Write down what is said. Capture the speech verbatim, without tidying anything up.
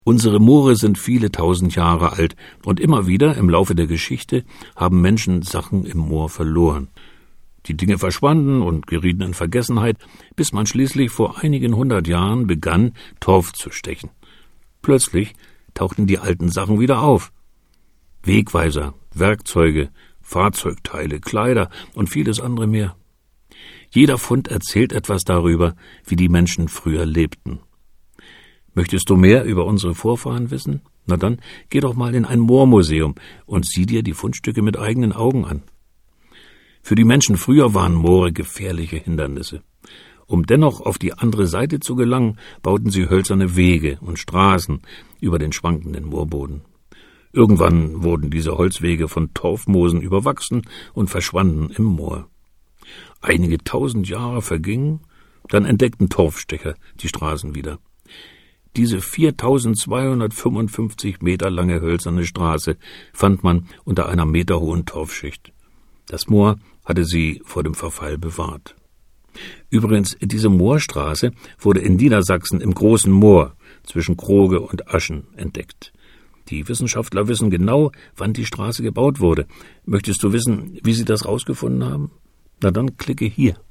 Unsere Moore sind viele tausend Jahre alt, und immer wieder im Laufe der Geschichte haben Menschen Sachen im Moor verloren. Die Dinge verschwanden und gerieten in Vergessenheit, bis man schließlich vor einigen hundert Jahren begann, Torf zu stechen. Plötzlich tauchten die alten Sachen wieder auf. Wegweiser, Werkzeuge, Fahrzeugteile, Kleider und vieles andere mehr. Jeder Fund erzählt etwas darüber, wie die Menschen früher lebten. Möchtest du mehr über unsere Vorfahren wissen? Na dann, geh doch mal in ein Moormuseum und sieh dir die Fundstücke mit eigenen Augen an. Für die Menschen früher waren Moore gefährliche Hindernisse. Um dennoch auf die andere Seite zu gelangen, bauten sie hölzerne Wege und Straßen über den schwankenden Moorboden. Irgendwann wurden diese Holzwege von Torfmoosen überwachsen und verschwanden im Moor. Einige tausend Jahre vergingen, dann entdeckten Torfstecher die Straßen wieder. Diese viertausendzweihundertfünfundfünfzig Meter lange hölzerne Straße fand man unter einer meterhohen Torfschicht. Das Moor hatte sie vor dem Verfall bewahrt. Übrigens, diese Moorstraße wurde in Niedersachsen im Großen Moor zwischen Kroge und Aschen entdeckt. Die Wissenschaftler wissen genau, wann die Straße gebaut wurde. Möchtest du wissen, wie sie das rausgefunden haben? Na dann klicke hier.